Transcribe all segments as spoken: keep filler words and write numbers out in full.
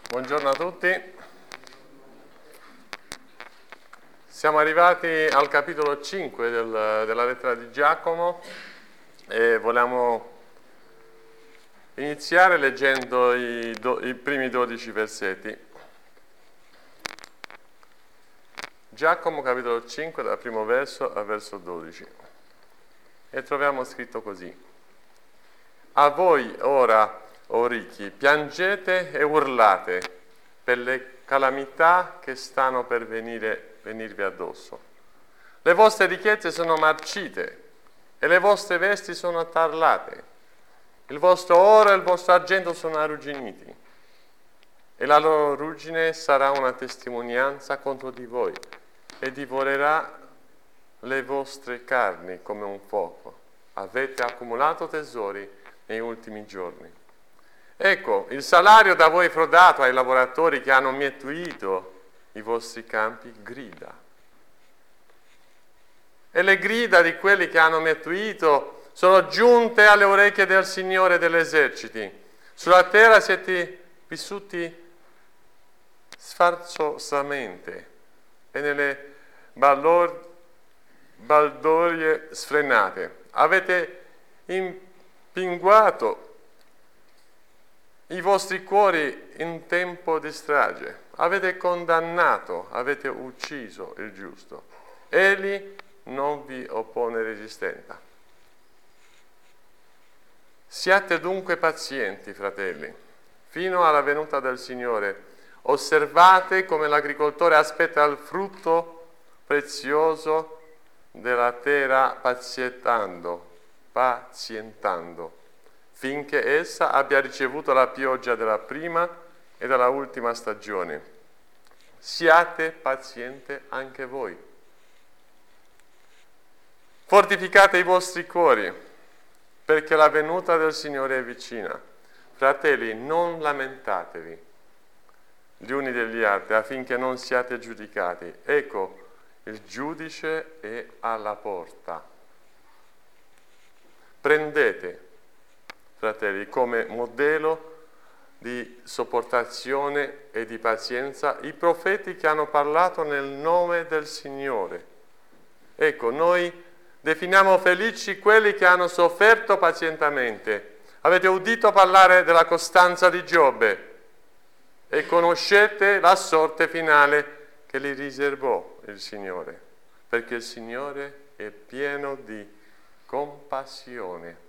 Buongiorno a tutti. Siamo arrivati al capitolo cinque del, della lettera di Giacomo e vogliamo iniziare leggendo i, do, i primi dodici versetti. Giacomo capitolo cinque dal primo verso al verso dodici. E troviamo scritto così: A voi ora, o ricchi, piangete e urlate per le calamità che stanno per venire, venirvi addosso. Le vostre ricchezze sono marcite e le vostre vesti sono attarlate. Il vostro oro e il vostro argento sono arrugginiti e la loro ruggine sarà una testimonianza contro di voi e divorerà le vostre carni come un fuoco. Avete accumulato tesori nei ultimi giorni. Ecco, il salario da voi frodato ai lavoratori che hanno mietuito i vostri campi grida. E le grida di quelli che hanno mietuito sono giunte alle orecchie del Signore degli eserciti. Sulla terra siete vissuti sfarzosamente e nelle ballor, baldorie sfrenate. Avete impinguato i vostri cuori in tempo di strage, avete condannato, avete ucciso il giusto. Egli non vi oppone resistenza. Siate dunque pazienti, fratelli, fino alla venuta del Signore. Osservate come l'agricoltore aspetta il frutto prezioso della terra pazientando, pazientando. finché essa abbia ricevuto la pioggia della prima e della ultima stagione. Siate pazienti anche voi. Fortificate i vostri cuori, perché la venuta del Signore è vicina. Fratelli, non lamentatevi gli uni degli altri, affinché non siate giudicati. Ecco, il giudice è alla porta. Prendete, fratelli, come modello di sopportazione e di pazienza i profeti che hanno parlato nel nome del Signore. Ecco, noi definiamo felici quelli che hanno sofferto pazientemente. Avete udito parlare della costanza di Giobbe e conoscete la sorte finale che gli riservò il Signore, perché il Signore è pieno di compassione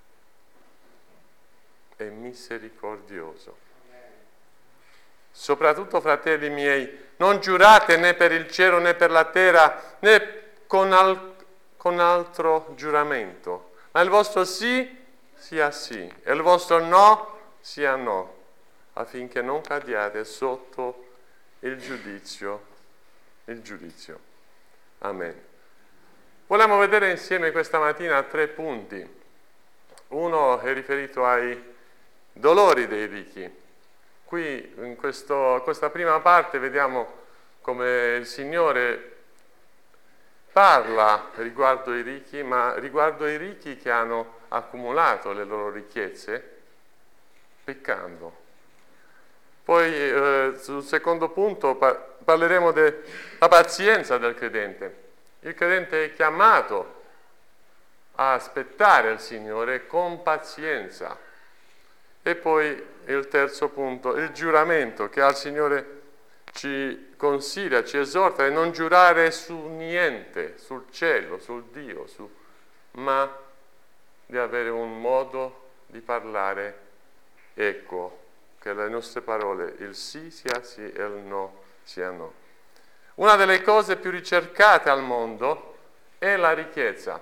e misericordioso. Soprattutto, fratelli miei, non giurate né per il cielo né per la terra né con, al, con altro giuramento, ma il vostro sì sia sì e il vostro no sia no, affinché non cadiate sotto il giudizio, il giudizio. Amen. Vogliamo vedere insieme questa mattina tre punti. Uno è riferito ai dolori dei ricchi. Qui in questo, questa prima parte vediamo come il Signore parla riguardo i ricchi, ma riguardo i ricchi che hanno accumulato le loro ricchezze peccando. Poi eh, sul secondo punto par- parleremo della pazienza del credente. Il credente è chiamato a aspettare il Signore con pazienza. E poi il terzo punto, il giuramento che al Signore ci consiglia, ci esorta a non giurare su niente, sul cielo, sul Dio, su, ma di avere un modo di parlare equo, che le nostre parole, il sì sia sì e il no sia no. Una delle cose più ricercate al mondo è la ricchezza.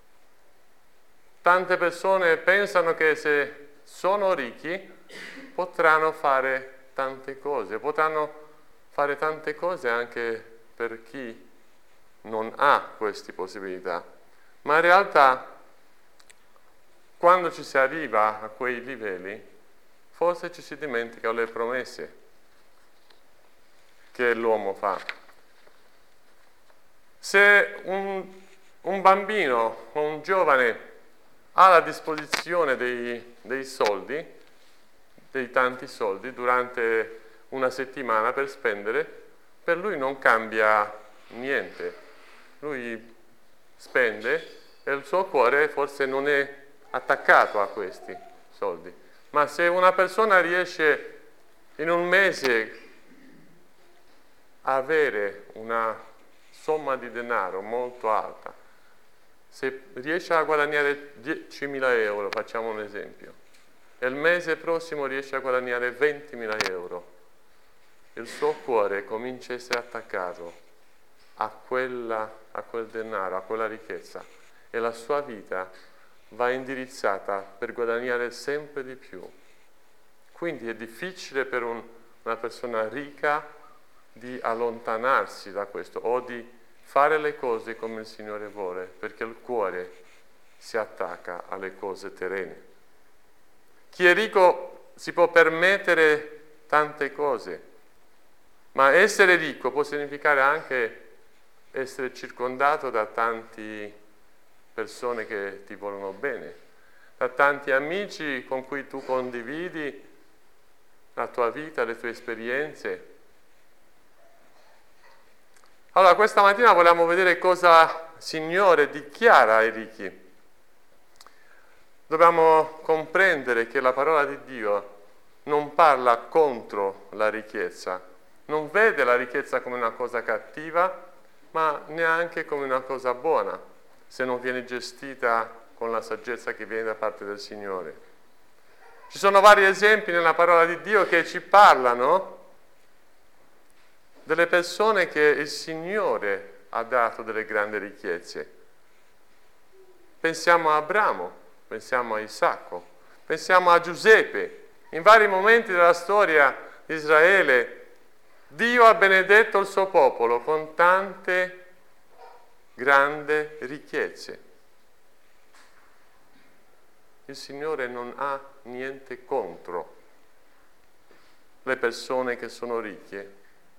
Tante persone pensano che se sono ricchi potranno fare tante cose, potranno fare tante cose anche per chi non ha queste possibilità. Ma in realtà, quando ci si arriva a quei livelli, forse ci si dimentica le promesse che l'uomo fa. Se un, un bambino o un giovane ha a disposizione dei, dei soldi, dei tanti soldi, durante una settimana per spendere, per lui non cambia niente. Lui spende e il suo cuore forse non è attaccato a questi soldi. Ma se una persona riesce in un mese a avere una somma di denaro molto alta, se riesce a guadagnare diecimila euro, facciamo un esempio, e il mese prossimo riesce a guadagnare ventimila euro, il suo cuore comincia a essere attaccato a, quella, a quel denaro, a quella ricchezza, e la sua vita va indirizzata per guadagnare sempre di più. Quindi è difficile per un, una persona ricca di allontanarsi da questo o di fare le cose come il Signore vuole, perché il cuore si attacca alle cose terrene. Chi è ricco si può permettere tante cose, ma essere ricco può significare anche essere circondato da tante persone che ti vogliono bene, da tanti amici con cui tu condividi la tua vita, le tue esperienze. Allora, questa mattina vogliamo vedere cosa il Signore dichiara ai ricchi. Dobbiamo comprendere che la parola di Dio non parla contro la ricchezza, non vede la ricchezza come una cosa cattiva, ma neanche come una cosa buona, se non viene gestita con la saggezza che viene da parte del Signore. Ci sono vari esempi nella parola di Dio che ci parlano delle persone che il Signore ha dato delle grandi ricchezze. Pensiamo a Abramo, pensiamo a Isacco, pensiamo a Giuseppe. In vari momenti della storia di Israele, Dio ha benedetto il suo popolo con tante grandi ricchezze. Il Signore non ha niente contro le persone che sono ricche.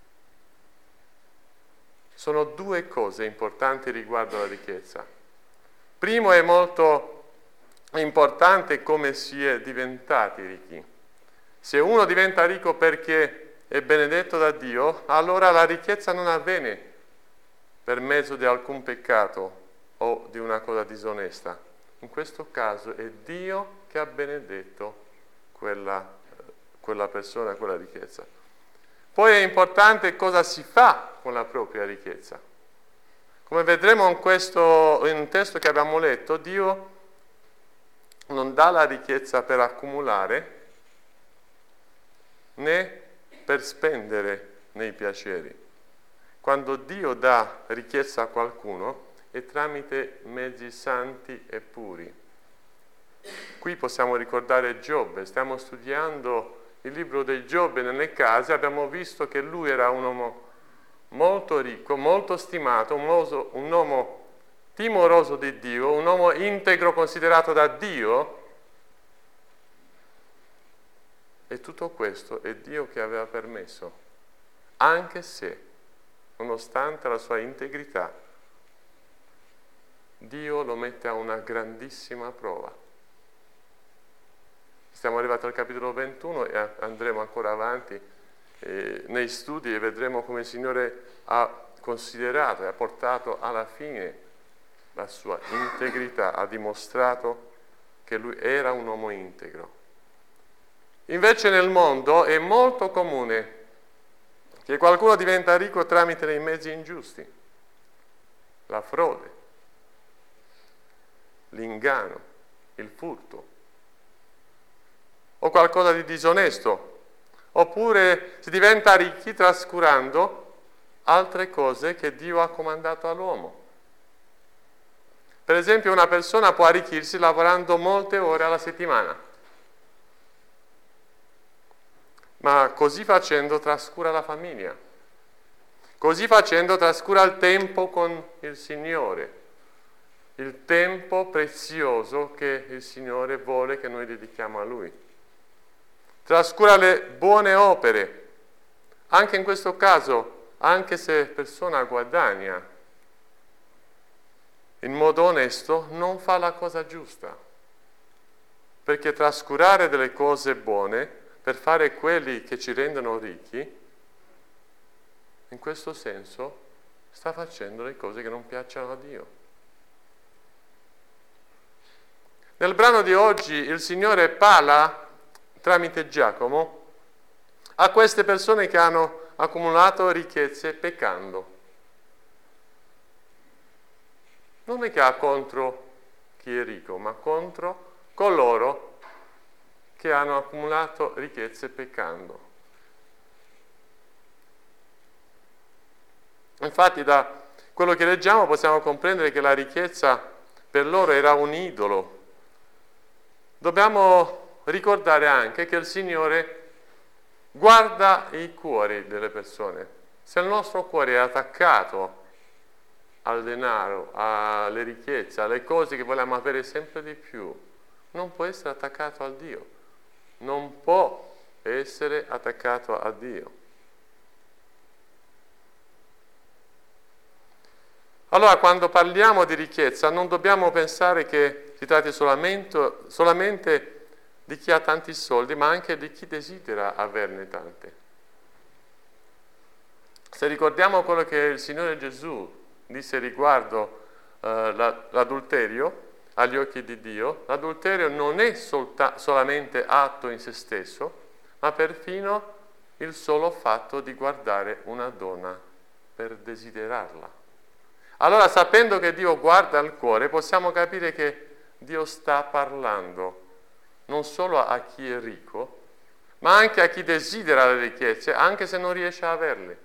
Sono due cose importanti riguardo alla ricchezza. Primo, è molto importante come si è diventati ricchi. Se uno diventa ricco perché è benedetto da Dio, allora la ricchezza non avviene per mezzo di alcun peccato o di una cosa disonesta. In questo caso è Dio che ha benedetto quella, quella persona, quella ricchezza. Poi è importante cosa si fa con la propria ricchezza. Come vedremo in questo in un testo che abbiamo letto, Dio non dà la ricchezza per accumulare né per spendere nei piaceri. Quando Dio dà ricchezza a qualcuno è tramite mezzi santi e puri. Qui possiamo ricordare Giobbe, stiamo studiando il libro di Giobbe nelle case, abbiamo visto che lui era un uomo molto ricco, molto stimato, un uomo, un uomo timoroso di Dio, un uomo integro considerato da Dio, e tutto questo è Dio che aveva permesso, anche se, nonostante la sua integrità, Dio lo mette a una grandissima prova. Stiamo arrivati al capitolo ventuno e andremo ancora avanti eh, nei studi e vedremo come il Signore ha considerato e ha portato alla fine la sua integrità, ha dimostrato che lui era un uomo integro. Invece nel mondo è molto comune che qualcuno diventa ricco tramite dei mezzi ingiusti, la frode, l'inganno, il furto, o qualcosa di disonesto, oppure si diventa ricchi trascurando altre cose che Dio ha comandato all'uomo. Per esempio, una persona può arricchirsi lavorando molte ore alla settimana, ma così facendo trascura la famiglia, così facendo trascura il tempo con il Signore, il tempo prezioso che il Signore vuole che noi dedichiamo a Lui. Trascura le buone opere. Anche in questo caso, anche se persona guadagna in modo onesto, non fa la cosa giusta. Perché trascurare delle cose buone per fare quelli che ci rendono ricchi, in questo senso sta facendo le cose che non piacciono a Dio. Nel brano di oggi il Signore parla tramite Giacomo a queste persone che hanno accumulato ricchezze peccando. Non è che ha contro chi è ricco, ma contro coloro che hanno accumulato ricchezze peccando. Infatti da quello che leggiamo possiamo comprendere che la ricchezza per loro era un idolo. Dobbiamo ricordare anche che il Signore guarda i cuori delle persone. Se il nostro cuore è attaccato al denaro, alle ricchezze, alle cose che vogliamo avere sempre di più, non può essere attaccato a Dio. Non può essere attaccato a Dio. Allora, quando parliamo di ricchezza, non dobbiamo pensare che si tratti solamente, solamente di chi ha tanti soldi, ma anche di chi desidera averne tante. Se ricordiamo quello che il Signore Gesù disse riguardo eh, l'adulterio agli occhi di Dio, l'adulterio non è solta, solamente atto in se stesso, ma perfino il solo fatto di guardare una donna per desiderarla. Allora, sapendo che Dio guarda il cuore, possiamo capire che Dio sta parlando non solo a chi è ricco, ma anche a chi desidera le ricchezze, anche se non riesce a averle.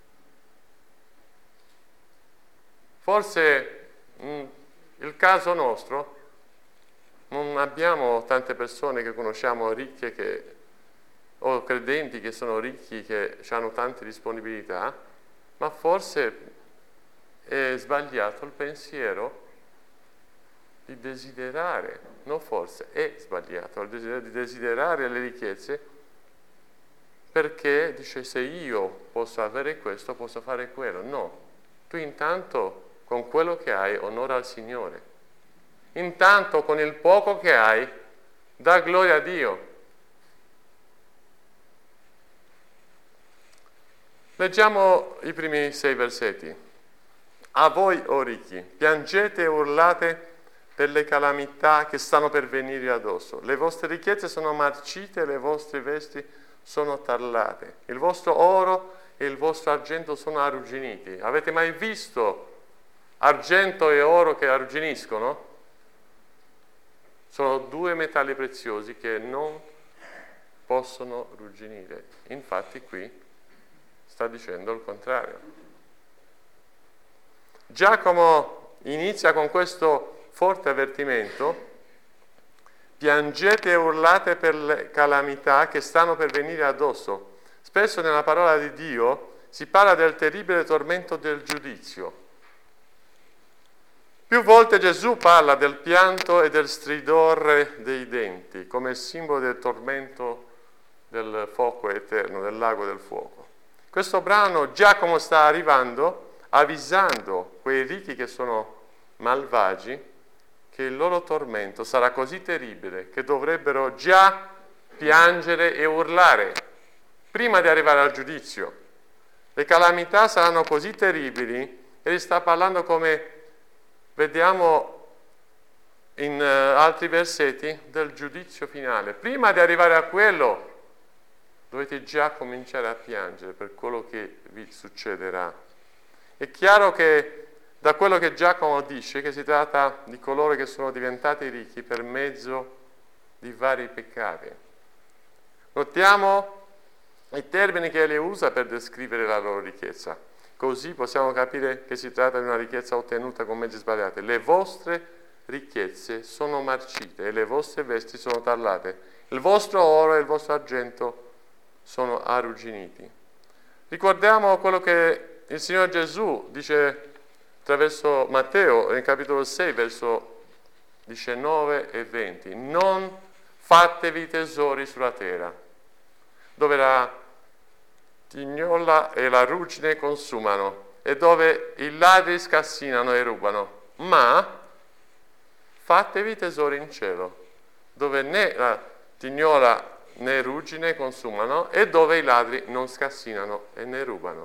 Forse mh, il caso nostro, non abbiamo tante persone che conosciamo ricche che, o credenti che sono ricchi, che hanno tante disponibilità, ma forse è sbagliato il pensiero di desiderare, non forse, è sbagliato il desiderio di desiderare le ricchezze, perché dice se io posso avere questo, posso fare quello. No, tu intanto con quello che hai onora il Signore. Intanto con il poco che hai dà gloria a Dio. Leggiamo i primi sei versetti. A voi, o ricchi, piangete e urlate per le calamità che stanno per venire addosso. Le vostre ricchezze sono marcite, le vostre vesti sono tarlate. Il vostro oro e il vostro argento sono arrugginiti. Avete mai visto argento e oro che arrugginiscono? Sono due metalli preziosi che non possono arrugginire. Infatti qui sta dicendo il contrario. Giacomo inizia con questo forte avvertimento: piangete e urlate per le calamità che stanno per venire addosso. Spesso nella parola di Dio si parla del terribile tormento del giudizio. Più volte Gesù parla del pianto e del stridore dei denti come simbolo del tormento del fuoco eterno, del lago del fuoco. Questo brano Giacomo sta arrivando avvisando quei ricchi che sono malvagi che il loro tormento sarà così terribile che dovrebbero già piangere e urlare prima di arrivare al giudizio. Le calamità saranno così terribili, e gli sta parlando, come vediamo in uh, altri versetti, del giudizio finale. Prima di arrivare a quello dovete già cominciare a piangere per quello che vi succederà. È chiaro che da quello che Giacomo dice che si tratta di coloro che sono diventati ricchi per mezzo di vari peccati. Notiamo i termini che egli usa per descrivere la loro ricchezza. Così possiamo capire che si tratta di una ricchezza ottenuta con mezzi sbagliati. Le vostre ricchezze sono marcite e le vostre vesti sono tarlate. Il vostro oro e il vostro argento sono arrugginiti. Ricordiamo quello che il Signore Gesù dice attraverso Matteo, nel capitolo sei, verso diciannove e venti. Non fatevi tesori sulla terra, dove la tignola e la ruggine consumano, e dove i ladri scassinano e rubano, ma fatevi tesori in cielo, dove né la tignola né ruggine consumano, e dove i ladri non scassinano e ne rubano.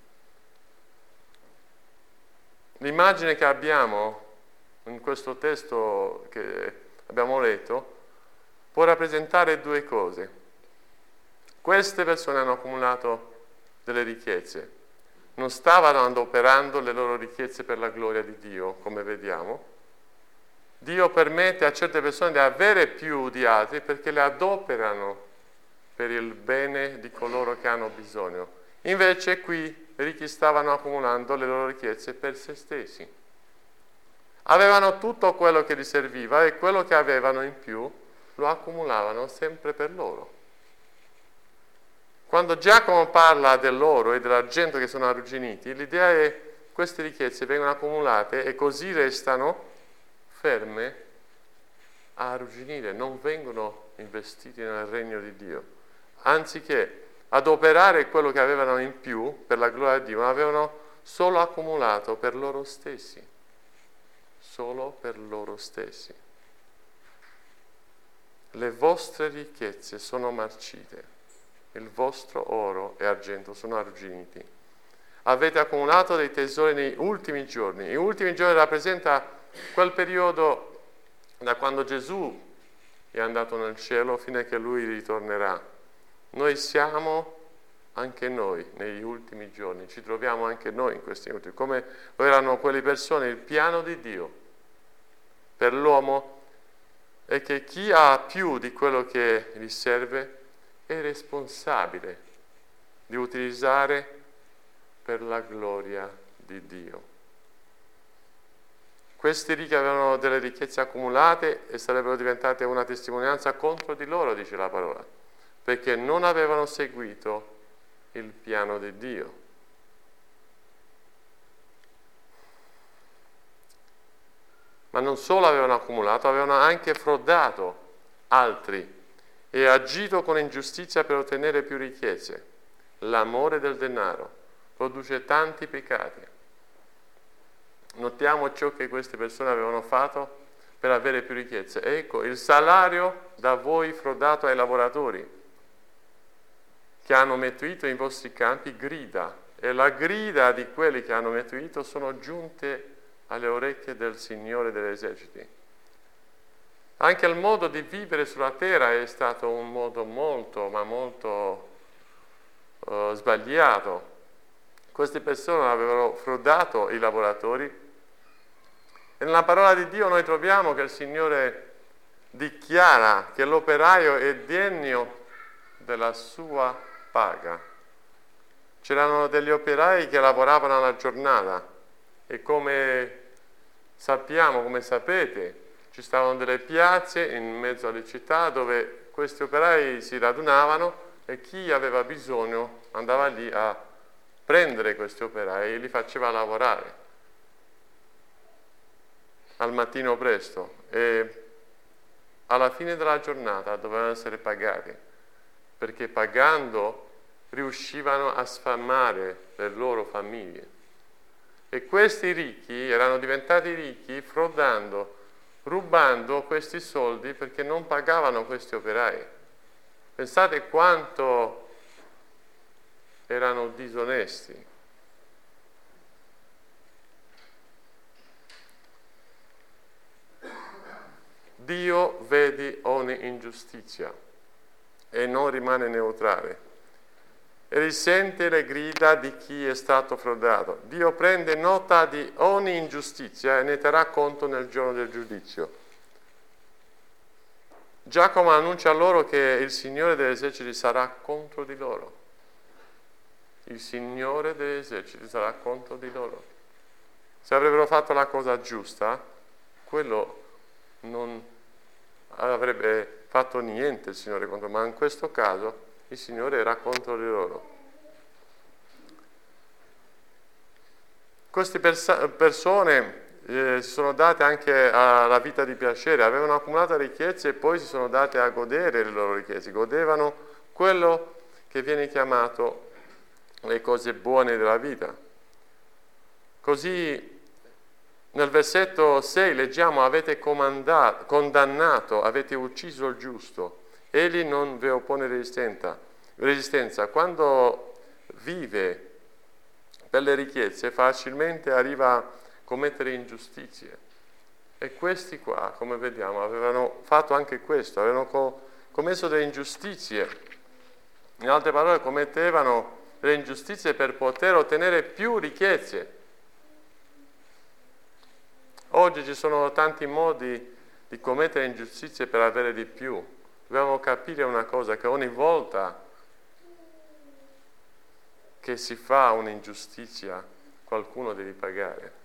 L'immagine che abbiamo in questo testo che abbiamo letto può rappresentare due cose. Queste persone hanno accumulato delle ricchezze, non stavano adoperando le loro ricchezze per la gloria di Dio, come vediamo. Dio permette a certe persone di avere più di altri perché le adoperano per il bene di coloro che hanno bisogno. Invece qui i ricchi stavano accumulando le loro ricchezze per se stessi. Avevano tutto quello che gli serviva e quello che avevano in più lo accumulavano sempre per loro. Quando Giacomo parla dell'oro e dell'argento che sono arrugginiti, l'idea è che queste ricchezze vengono accumulate e così restano ferme a arrugginire, non vengono investiti nel regno di Dio. Anziché adoperare quello che avevano in più per la gloria di Dio, ma avevano solo accumulato per loro stessi. Solo per loro stessi. Le vostre ricchezze sono marcite, il vostro oro e argento sono arrugginiti. Avete accumulato dei tesori negli ultimi giorni. Gli ultimi giorni rappresenta quel periodo da quando Gesù è andato nel cielo fino a che Lui ritornerà. Noi siamo anche noi negli ultimi giorni, ci troviamo anche noi in questi ultimi, come erano quelle persone. Il piano di Dio per l'uomo è che chi ha più di quello che gli serve è responsabile di utilizzare per la gloria di Dio. Questi ricchi avevano delle ricchezze accumulate e sarebbero diventate una testimonianza contro di loro, dice la parola, perché non avevano seguito il piano di Dio. Ma non solo avevano accumulato, avevano anche frodato altri e agito con ingiustizia per ottenere più ricchezze. L'amore del denaro produce tanti peccati. Notiamo ciò che queste persone avevano fatto per avere più ricchezze. Ecco, il salario da voi frodato ai lavoratori che hanno metuito in vostri campi grida, e la grida di quelli che hanno metuito sono giunte alle orecchie del Signore degli eserciti. Anche il modo di vivere sulla terra è stato un modo molto, ma molto uh, sbagliato. Queste persone avevano frodato i lavoratori e nella parola di Dio noi troviamo che il Signore dichiara che l'operaio è degno della sua paga. C'erano degli operai che lavoravano alla giornata e come sappiamo, come sapete, ci stavano delle piazze in mezzo alle città dove questi operai si radunavano e chi aveva bisogno andava lì a prendere questi operai e li faceva lavorare al mattino presto e alla fine della giornata dovevano essere pagati, perché pagando riuscivano a sfamare le loro famiglie. E questi ricchi erano diventati ricchi frodando, rubando questi soldi perché non pagavano questi operai. Pensate quanto erano disonesti. Dio vede ogni ingiustizia e non rimane neutrale e risente le grida di chi è stato frodato. Dio prende nota di ogni ingiustizia e ne terrà conto nel giorno del giudizio. Giacomo annuncia loro che il Signore degli eserciti sarà contro di loro. Il Signore degli eserciti sarà contro di loro. Se avrebbero fatto la cosa giusta, quello non avrebbe fatto niente il Signore contro, ma in questo caso il Signore era contro di loro. Queste pers- persone eh, si sono date anche alla vita di piacere, avevano accumulato ricchezze e poi si sono date a godere le loro ricchezze, godevano quello che viene chiamato le cose buone della vita. Così nel versetto sei leggiamo: avete comandato, condannato, avete ucciso il giusto egli non vi oppone resistenza. resistenza. Quando vive per le ricchezze facilmente arriva a commettere ingiustizie. E questi qua, come vediamo, avevano fatto anche questo, avevano co- commesso delle ingiustizie. In altre parole, commettevano delle ingiustizie per poter ottenere più ricchezze. Oggi ci sono tanti modi di commettere ingiustizie per avere di più. Dobbiamo capire una cosa, che ogni volta che si fa un'ingiustizia, qualcuno deve pagare.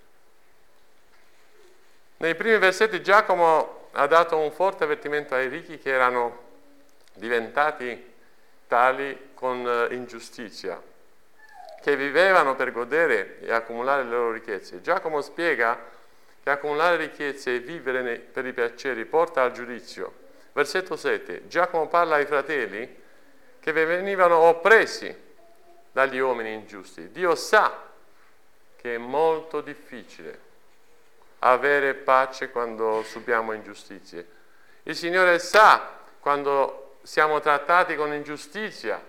Nei primi versetti Giacomo ha dato un forte avvertimento ai ricchi che erano diventati tali con ingiustizia, che vivevano per godere e accumulare le loro ricchezze. Giacomo spiega che accumulare ricchezze e vivere per i piaceri porta al giudizio. Versetto sette, Giacomo parla ai fratelli che venivano oppressi dagli uomini ingiusti. Dio sa che è molto difficile avere pace quando subiamo ingiustizie. Il Signore sa quando siamo trattati con ingiustizia.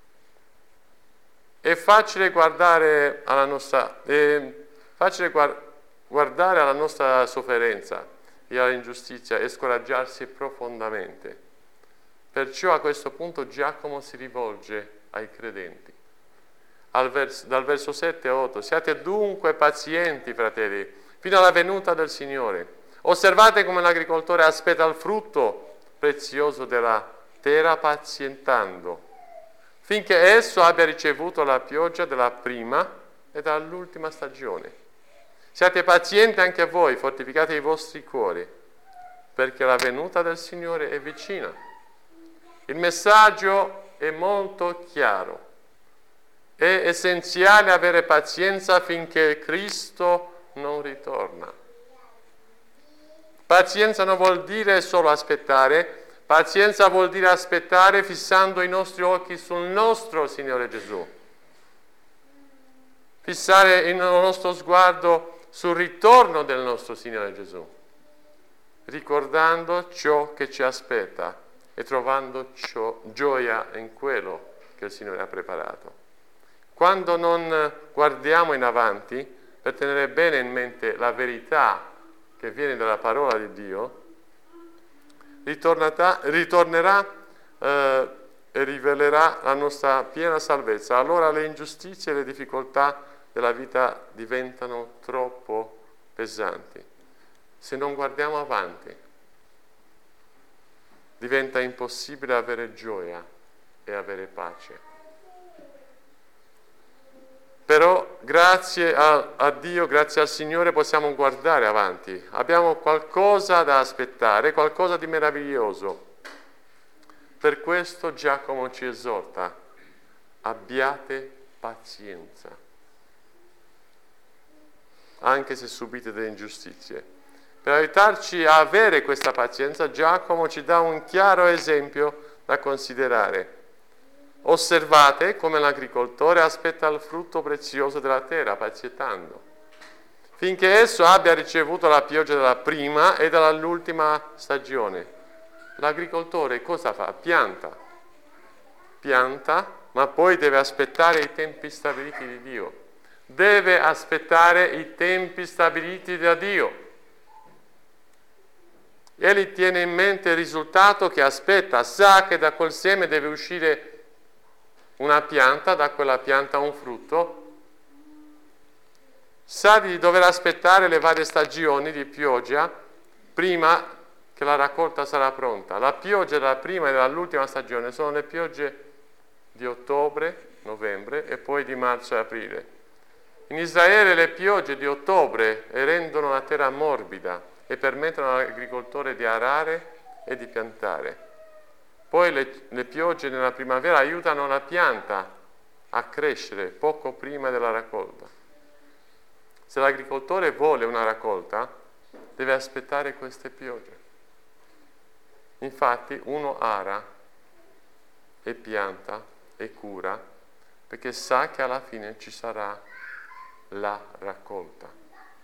È facile guardare alla nostra, è facile guardare alla nostra sofferenza e all'ingiustizia e scoraggiarsi profondamente. Perciò a questo punto Giacomo si rivolge ai credenti. Al vers- dal verso sette a otto, siate dunque pazienti, fratelli, fino alla venuta del Signore. Osservate come l'agricoltore aspetta il frutto prezioso della terra pazientando, finché esso abbia ricevuto la pioggia della prima e dall'ultima stagione. Siate pazienti anche voi, fortificate i vostri cuori, perché la venuta del Signore è vicina. Il messaggio è molto chiaro. È essenziale avere pazienza finché Cristo non ritorna. Pazienza non vuol dire solo aspettare, pazienza vuol dire aspettare fissando i nostri occhi sul nostro Signore Gesù. Fissare il nostro sguardo sul ritorno del nostro Signore Gesù, ricordando ciò che ci aspetta e trovando ciò, gioia in quello che il Signore ha preparato. Quando non guardiamo in avanti per tenere bene in mente la verità che viene dalla parola di Dio, ritornerà eh, e rivelerà la nostra piena salvezza. Allora le ingiustizie e le difficoltà della vita diventano troppo pesanti. Se non guardiamo avanti, diventa impossibile avere gioia e avere pace. Però grazie a, a Dio, grazie al Signore possiamo guardare avanti. Abbiamo qualcosa da aspettare, qualcosa di meraviglioso. Per questo Giacomo ci esorta, abbiate pazienza, anche se subite delle ingiustizie. Per aiutarci a avere questa pazienza, Giacomo ci dà un chiaro esempio da considerare. Osservate come l'agricoltore aspetta il frutto prezioso della terra, pazientando, finché esso abbia ricevuto la pioggia della prima e dall'ultima stagione. L'agricoltore cosa fa? Pianta. Pianta, ma poi deve aspettare i tempi stabiliti di Dio. Deve aspettare i tempi stabiliti da Dio. Egli tiene in mente il risultato che aspetta, sa che da quel seme deve uscire una pianta, da quella pianta un frutto, sa di dover aspettare le varie stagioni di pioggia prima che la raccolta sarà pronta. La pioggia della prima e dell'ultima stagione sono le piogge di ottobre, novembre e poi di marzo e aprile. In Israele le piogge di ottobre rendono la terra morbida e permettono all'agricoltore di arare e di piantare. Poi le, le piogge nella primavera aiutano la pianta a crescere poco prima della raccolta. Se l'agricoltore vuole una raccolta, deve aspettare queste piogge. Infatti uno ara e pianta e cura perché sa che alla fine ci sarà la raccolta.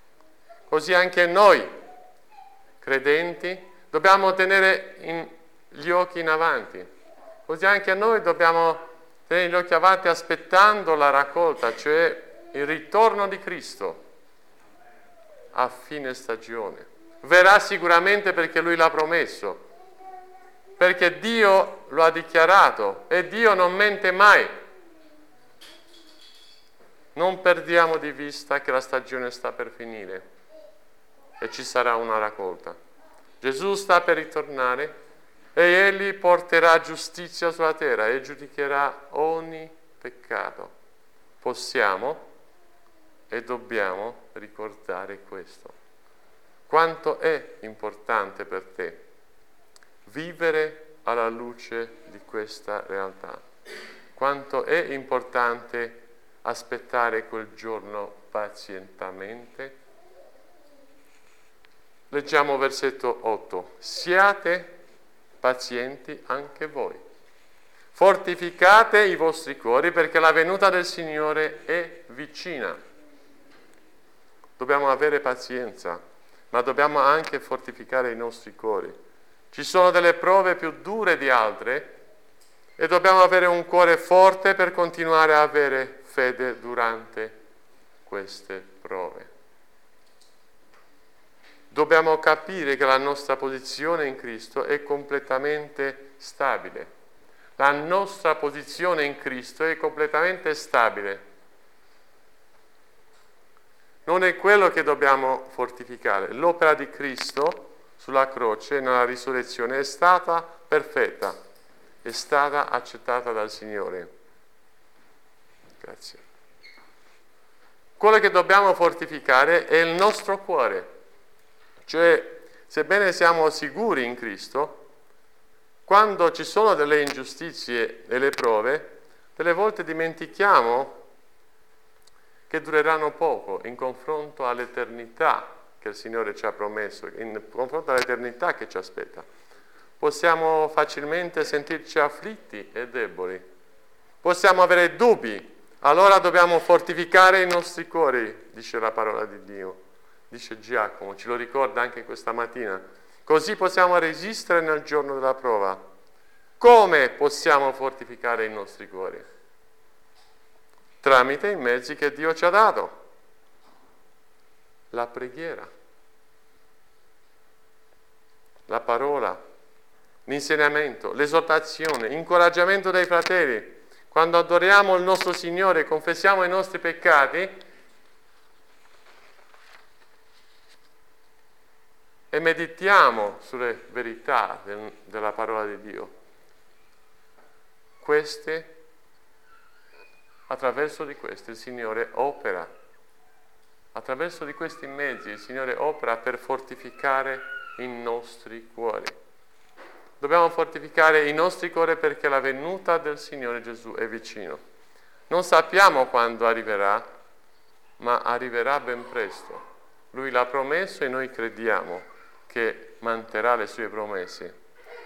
Così anche noi, credenti, dobbiamo tenere in gli occhi in avanti. Così anche noi dobbiamo tenere gli occhi avanti aspettando la raccolta, cioè il ritorno di Cristo a fine stagione. Verrà sicuramente perché Lui l'ha promesso, perché Dio lo ha dichiarato e Dio non mente mai. Non perdiamo di vista che la stagione sta per finire e ci sarà una raccolta. Gesù sta per ritornare e Egli porterà giustizia sulla terra e giudicherà ogni peccato. Possiamo e dobbiamo ricordare questo. Quanto è importante per te vivere alla luce di questa realtà. Quanto è importante aspettare quel giorno pazientemente. Leggiamo versetto otto. Siate pazienti anche voi. Fortificate i vostri cuori perché la venuta del Signore è vicina. Dobbiamo avere pazienza, ma dobbiamo anche fortificare i nostri cuori. Ci sono delle prove più dure di altre e dobbiamo avere un cuore forte per continuare a avere fede durante queste prove. Dobbiamo capire che la nostra posizione in Cristo è completamente stabile. La nostra posizione in Cristo è completamente stabile. Non è quello che dobbiamo fortificare. L'opera di Cristo sulla croce, nella risurrezione, è stata perfetta, è stata accettata dal Signore. Grazie. Quello che dobbiamo fortificare è il nostro cuore. Cioè, sebbene siamo sicuri in Cristo, quando ci sono delle ingiustizie e le prove, delle volte dimentichiamo che dureranno poco in confronto all'eternità che il Signore ci ha promesso, in confronto all'eternità che ci aspetta. Possiamo facilmente sentirci afflitti e deboli. Possiamo avere dubbi. Allora dobbiamo fortificare i nostri cuori, dice la parola di Dio. Dice Giacomo, ce lo ricorda anche questa mattina. Così possiamo resistere nel giorno della prova. Come possiamo fortificare i nostri cuori? Tramite i mezzi che Dio ci ha dato. La preghiera, la parola, l'insegnamento, l'esortazione, l'incoraggiamento dei fratelli. Quando adoriamo il nostro Signore e confessiamo i nostri peccati e meditiamo sulle verità del, della parola di Dio, queste, attraverso di queste il Signore opera. Attraverso di questi mezzi il Signore opera per fortificare i nostri cuori. Dobbiamo fortificare i nostri cuori perché la venuta del Signore Gesù è vicino. Non sappiamo quando arriverà, ma arriverà ben presto. Lui l'ha promesso e noi crediamo che manterrà le sue promesse.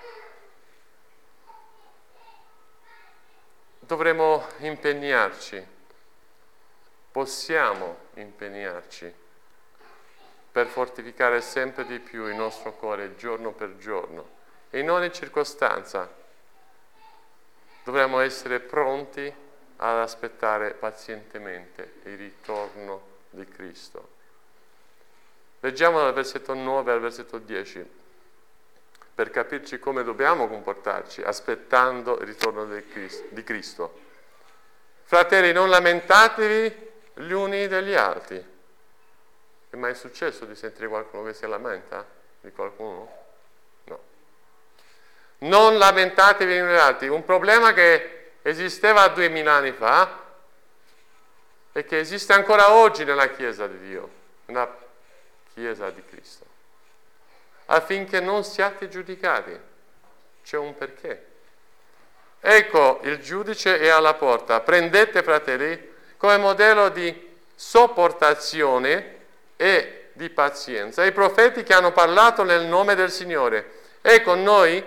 Dovremo impegnarci. Possiamo impegnarci per fortificare sempre di più il nostro cuore giorno per giorno. In ogni circostanza dovremo essere pronti ad aspettare pazientemente il ritorno di Cristo. Leggiamo dal versetto nove al versetto dieci per capirci come dobbiamo comportarci aspettando il ritorno di Cristo. Fratelli, non lamentatevi gli uni degli altri. È mai successo di sentire qualcuno che si lamenta di qualcuno? No. Non lamentatevi gli uni degli altri. Un problema che esisteva duemila anni fa e che esiste ancora oggi nella Chiesa di Dio, nella Chiesa di Cristo. Affinché non siate giudicati. C'è un perché. Ecco, il giudice è alla porta. Prendete, fratelli, come modello di sopportazione e di pazienza i profeti che hanno parlato nel nome del Signore. Ecco, noi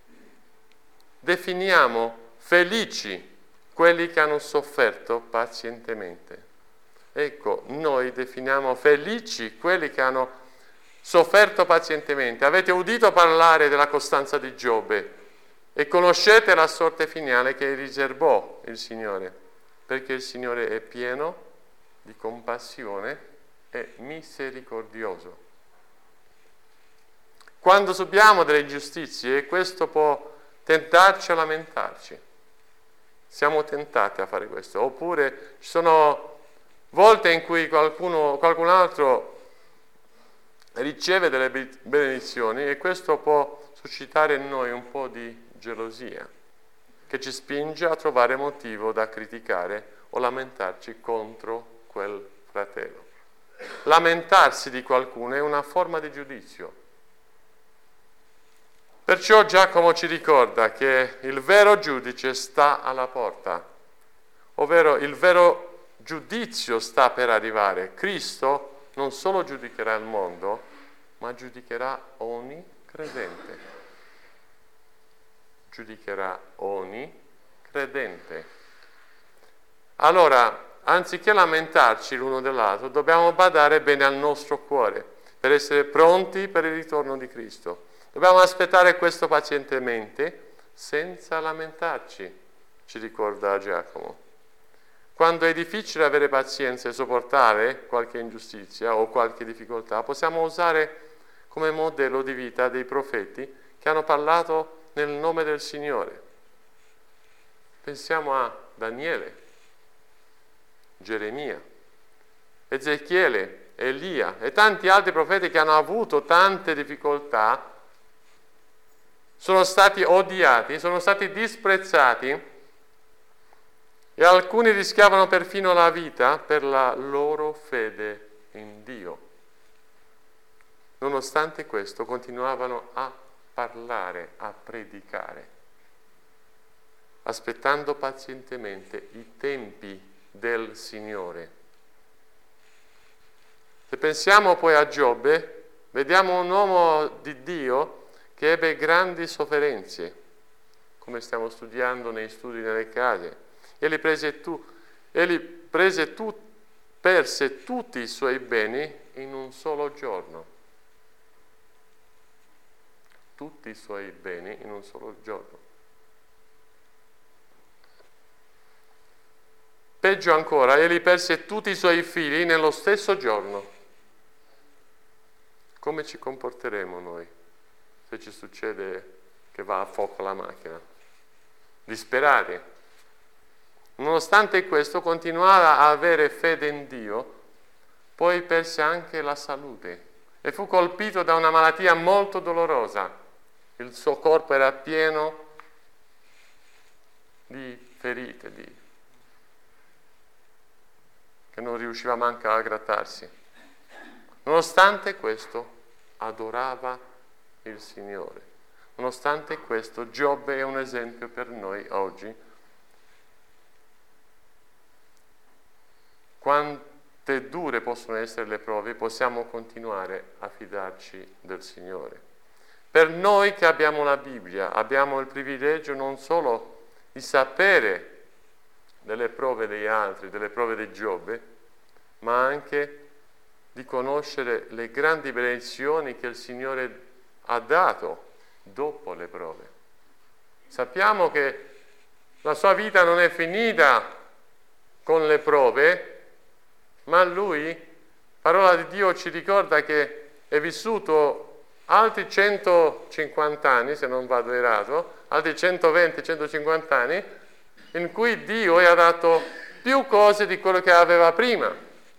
definiamo felici quelli che hanno sofferto pazientemente. Ecco, noi definiamo felici quelli che hanno sofferto pazientemente. Avete udito parlare della costanza di Giobbe? E conoscete la sorte finale che riservò il Signore, perché il Signore è pieno di compassione e misericordioso. Quando subiamo delle ingiustizie, questo può tentarci a lamentarci. Siamo tentati a fare questo. Oppure ci sono volte in cui qualcuno, qualcun altro riceve delle benedizioni e questo può suscitare in noi un po' di gelosia, che ci spinge a trovare motivo da criticare o lamentarci contro quel fratello. Lamentarsi di qualcuno è una forma di giudizio. Perciò Giacomo ci ricorda che il vero giudice sta alla porta, ovvero il vero giudizio sta per arrivare. Cristo non solo giudicherà il mondo, ma giudicherà ogni credente. Giudicherà ogni credente. Allora, anziché lamentarci l'uno dell'altro, dobbiamo badare bene al nostro cuore per essere pronti per il ritorno di Cristo. Dobbiamo aspettare questo pazientemente, senza lamentarci, ci ricorda Giacomo. Quando è difficile avere pazienza e sopportare qualche ingiustizia o qualche difficoltà, possiamo usare come modello di vita dei profeti che hanno parlato nel nome del Signore. Pensiamo a Daniele, Geremia, Ezechiele, Elia e tanti altri profeti che hanno avuto tante difficoltà, sono stati odiati, sono stati disprezzati e alcuni rischiavano perfino la vita per la loro fede in Dio. Nonostante questo continuavano a parlare, a predicare, aspettando pazientemente i tempi del Signore. Se pensiamo poi a Giobbe, vediamo un uomo di Dio che ebbe grandi sofferenze, come stiamo studiando nei studi nelle case. Egli prese, tu, egli prese tu, perse tutti i suoi beni in un solo giorno. Tutti i suoi beni in un solo giorno. Peggio ancora, egli perse tutti i suoi figli nello stesso giorno. Come ci comporteremo noi se ci succede che va a fuoco la macchina? Disperati. Nonostante questo continuava a avere fede in Dio, poi perse anche la salute e fu colpito da una malattia molto dolorosa. Il suo corpo era pieno di ferite, di... che non riusciva manco a grattarsi. Nonostante questo, adorava il Signore. Nonostante questo, Giobbe è un esempio per noi oggi. Quante dure possono essere le prove, possiamo continuare a fidarci del Signore. Per noi che abbiamo la Bibbia, abbiamo il privilegio non solo di sapere delle prove degli altri, delle prove di Giobbe, ma anche di conoscere le grandi benedizioni che il Signore ha dato dopo le prove. Sappiamo che la sua vita non è finita con le prove, ma lui, parola di Dio, ci ricorda che è vissuto altri centocinquanta anni, se non vado errato, altri centoventi centocinquanta anni, in cui Dio gli ha dato più cose di quello che aveva prima.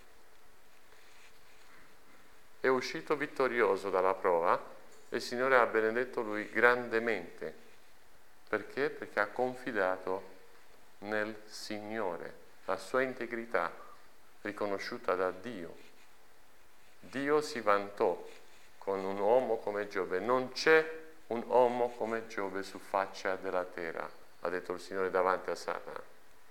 È uscito vittorioso dalla prova e il Signore ha benedetto lui grandemente. Perché? Perché ha confidato nel Signore, la sua integrità riconosciuta da Dio. Dio si vantò con un uomo come Giobbe. Non c'è un uomo come Giobbe su faccia della terra, ha detto il Signore davanti a Satana.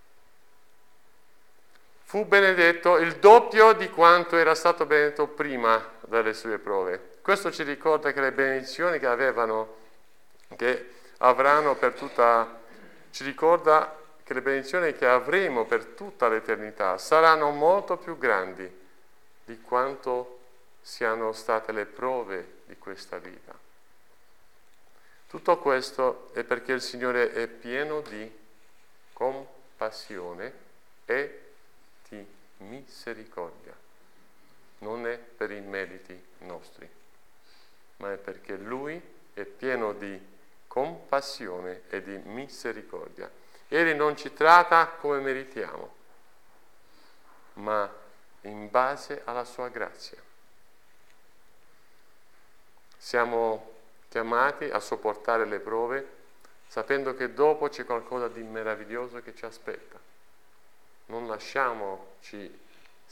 Fu benedetto il doppio di quanto era stato benedetto prima dalle sue prove. Questo ci ricorda che le benedizioni che avevano, che avranno per tutta, ci ricorda che le benedizioni che avremo per tutta l'eternità saranno molto più grandi di quanto siano state le prove di questa vita. Tutto questo è perché il Signore è pieno di compassione e di misericordia. Non è per i meriti nostri, ma è perché Lui è pieno di compassione e di misericordia. Egli non ci tratta come meritiamo, ma in base alla sua grazia. Siamo chiamati a sopportare le prove sapendo che dopo c'è qualcosa di meraviglioso che ci aspetta. Non lasciamoci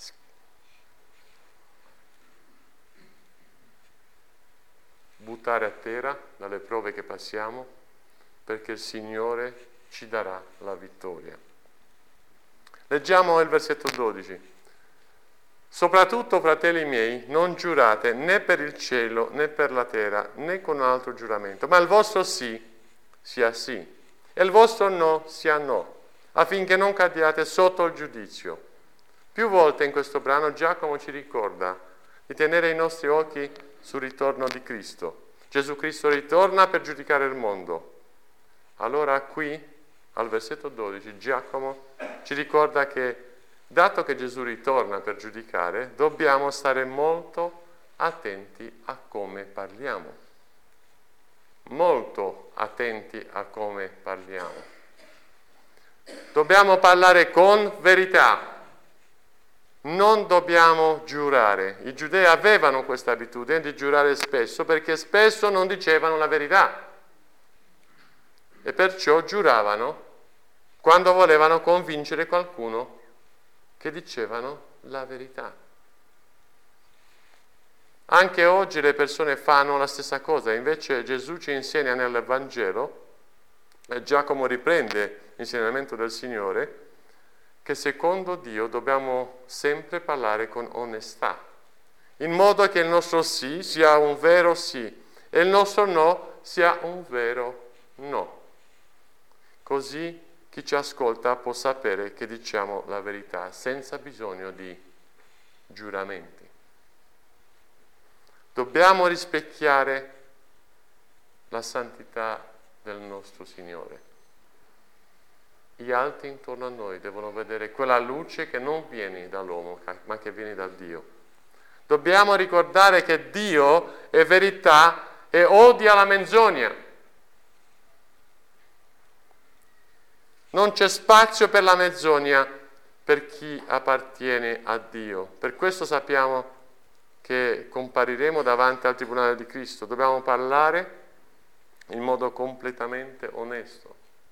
buttare a terra dalle prove che passiamo, perché il Signore ci darà la vittoria. Leggiamo il versetto dodici. Soprattutto, fratelli miei, non giurate né per il cielo, né per la terra, né con un altro giuramento, ma il vostro sì sia sì, e il vostro no sia no, affinché non cadiate sotto il giudizio. Più volte in questo brano Giacomo ci ricorda di tenere i nostri occhi sul ritorno di Cristo. Gesù Cristo ritorna per giudicare il mondo. Allora qui, al versetto dodici, Giacomo ci ricorda che, dato che Gesù ritorna per giudicare, dobbiamo stare molto attenti a come parliamo. Molto attenti a come parliamo. Dobbiamo parlare con verità. Non dobbiamo giurare. I giudei avevano questa abitudine di giurare spesso perché spesso non dicevano la verità. E perciò giuravano quando volevano convincere qualcuno che dicevano la verità. Anche oggi le persone fanno la stessa cosa, invece Gesù ci insegna nel Vangelo, e Giacomo riprende l'insegnamento del Signore, che secondo Dio dobbiamo sempre parlare con onestà, in modo che il nostro sì sia un vero sì e il nostro no sia un vero no. Così chi ci ascolta può sapere che diciamo la verità senza bisogno di giuramenti. Dobbiamo rispecchiare la santità del nostro Signore. Gli altri intorno a noi devono vedere quella luce che non viene dall'uomo, ma che viene da Dio. Dobbiamo ricordare che Dio è verità e odia la menzogna. Non c'è spazio per la menzogna per chi appartiene a Dio. Per questo sappiamo che compariremo davanti al tribunale di Cristo. Dobbiamo parlare in modo completamente onesto.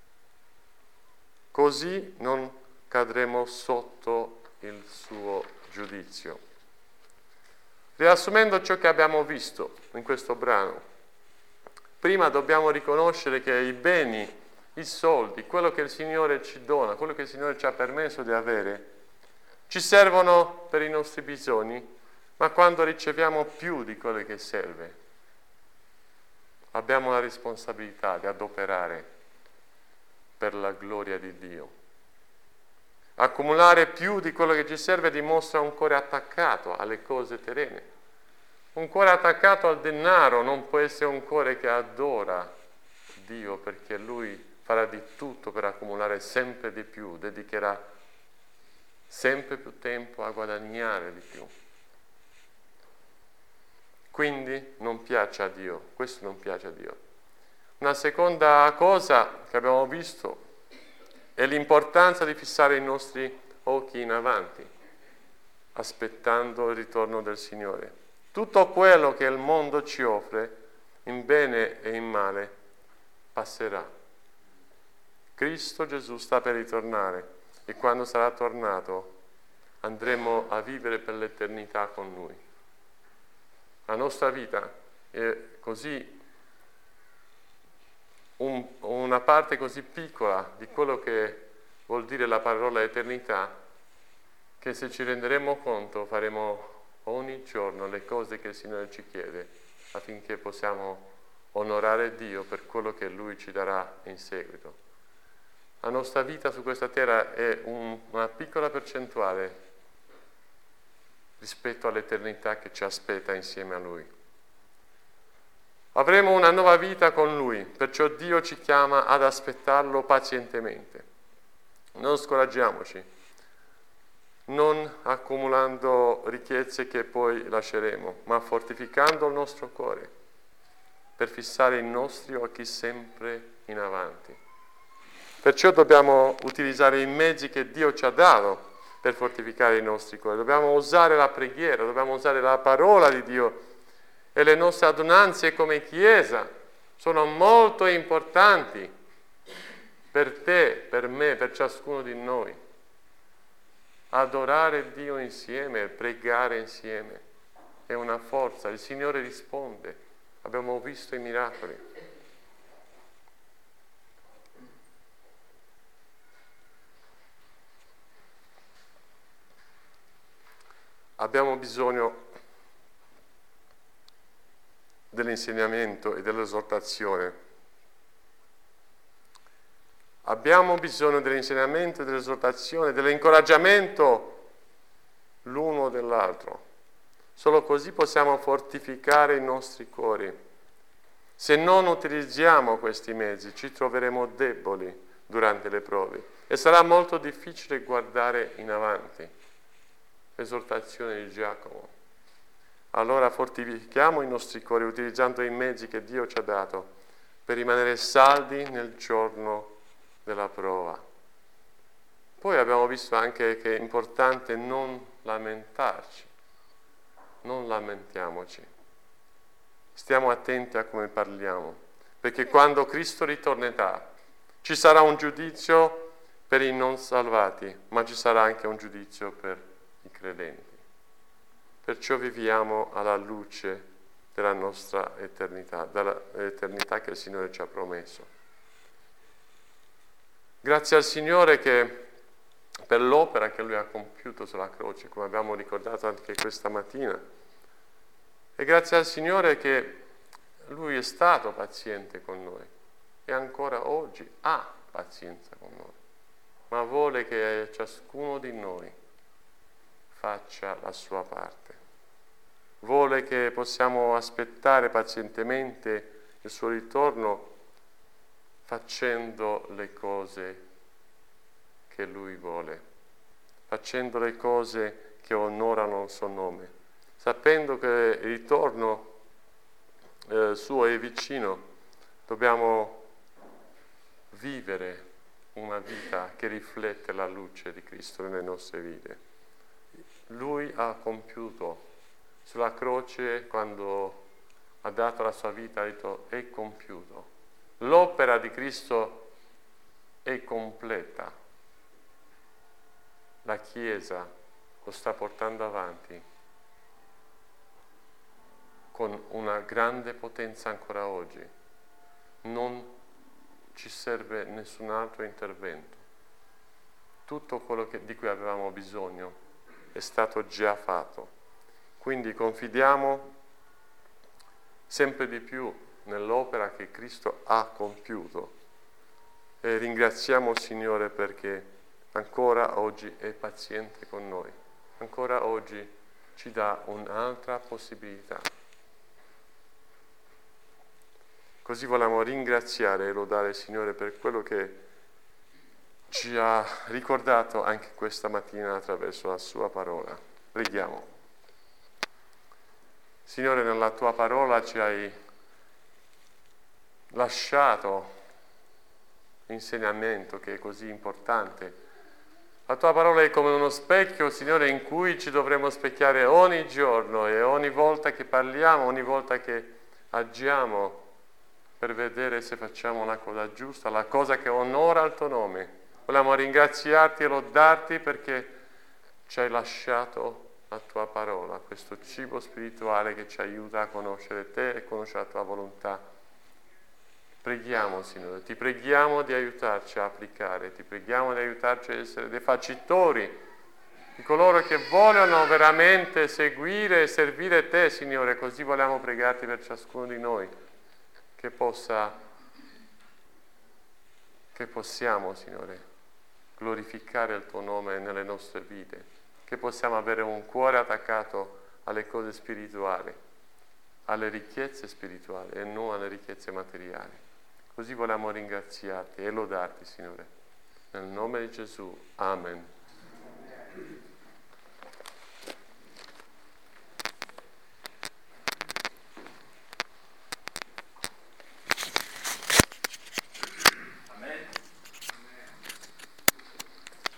Così non cadremo sotto il suo giudizio. Riassumendo ciò che abbiamo visto in questo brano, prima dobbiamo riconoscere che i beni, i soldi, quello che il Signore ci dona, quello che il Signore ci ha permesso di avere, ci servono per i nostri bisogni, ma quando riceviamo più di quello che serve, abbiamo la responsabilità di adoperare per la gloria di Dio. Accumulare più di quello che ci serve dimostra un cuore attaccato alle cose terrene. Un cuore attaccato al denaro non può essere un cuore che adora Dio, perché Lui farà di tutto per accumulare sempre di più, dedicherà sempre più tempo a guadagnare di più. Quindi non piace a Dio, questo non piace a Dio. Una seconda cosa che abbiamo visto è l'importanza di fissare i nostri occhi in avanti, aspettando il ritorno del Signore. Tutto quello che il mondo ci offre, in bene e in male, passerà. Cristo Gesù sta per ritornare e quando sarà tornato andremo a vivere per l'eternità con Lui. La nostra vita è così, un, una parte così piccola di quello che vuol dire la parola eternità, che se ci renderemo conto faremo ogni giorno le cose che il Signore ci chiede affinché possiamo onorare Dio per quello che Lui ci darà in seguito. La nostra vita su questa terra è un, una piccola percentuale rispetto all'eternità che ci aspetta insieme a Lui. Avremo una nuova vita con Lui, perciò Dio ci chiama ad aspettarlo pazientemente. Non scoraggiamoci, non accumulando ricchezze che poi lasceremo, ma fortificando il nostro cuore per fissare i nostri occhi sempre in avanti. Perciò dobbiamo utilizzare i mezzi che Dio ci ha dato per fortificare i nostri cuori. Dobbiamo usare la preghiera, dobbiamo usare la parola di Dio e le nostre adunanze come Chiesa sono molto importanti per te, per me, per ciascuno di noi. Adorare Dio insieme, pregare insieme è una forza. Il Signore risponde. Abbiamo visto i miracoli. Abbiamo bisogno dell'insegnamento e dell'esortazione. Abbiamo bisogno dell'insegnamento e dell'esortazione, dell'incoraggiamento l'uno dell'altro. Solo così possiamo fortificare i nostri cuori. Se non utilizziamo questi mezzi, ci troveremo deboli durante le prove e sarà molto difficile guardare in avanti. Esortazione di Giacomo. Allora fortifichiamo i nostri cuori utilizzando i mezzi che Dio ci ha dato per rimanere saldi nel giorno della prova. Poi abbiamo visto anche che è importante non lamentarci, non lamentiamoci. Stiamo attenti a come parliamo, perché quando Cristo ritornerà ci sarà un giudizio per i non salvati, ma ci sarà anche un giudizio per i credenti. Perciò viviamo alla luce della nostra eternità, dall'eternità che il Signore ci ha promesso. Grazie al Signore che per l'opera che Lui ha compiuto sulla croce, come abbiamo ricordato anche questa mattina, e grazie al Signore che Lui è stato paziente con noi e ancora oggi ha pazienza con noi, ma vuole che ciascuno di noi faccia la sua parte. Vuole che possiamo aspettare pazientemente il suo ritorno facendo le cose che Lui vuole, facendo le cose che onorano il suo nome, sapendo che il ritorno eh, suo è vicino. Dobbiamo vivere una vita che riflette la luce di Cristo nelle nostre vite. Lui ha compiuto sulla croce, quando ha dato la sua vita, ha detto è compiuto. L'opera di Cristo è completa. La Chiesa lo sta portando avanti con una grande potenza ancora oggi. Non ci serve nessun altro intervento. Tutto quello che, di cui avevamo bisogno è stato già fatto. Quindi confidiamo sempre di più nell'opera che Cristo ha compiuto e ringraziamo il Signore perché ancora oggi è paziente con noi, ancora oggi ci dà un'altra possibilità. Così vogliamo ringraziare e lodare il Signore per quello che ci ha ricordato anche questa mattina attraverso la sua parola. Preghiamo. Signore, nella tua parola ci hai lasciato l'insegnamento che è così importante. La tua parola è come uno specchio, Signore, in cui ci dovremo specchiare ogni giorno e ogni volta che parliamo, ogni volta che agiamo per vedere se facciamo la cosa giusta, la cosa che onora il tuo nome. Vogliamo ringraziarti e lodarti perché ci hai lasciato la tua parola, questo cibo spirituale che ci aiuta a conoscere te e conoscere la tua volontà. Preghiamo, Signore, ti preghiamo di aiutarci a applicare, ti preghiamo di aiutarci a essere dei facitori di coloro che vogliono veramente seguire e servire te, Signore. Così vogliamo pregarti per ciascuno di noi, che possa, che possiamo, Signore, glorificare il tuo nome nelle nostre vite, che possiamo avere un cuore attaccato alle cose spirituali. alle ricchezze spirituali e non alle ricchezze materiali. Così vogliamo ringraziarti e lodarti, Signore. Nel nome di Gesù. Amen.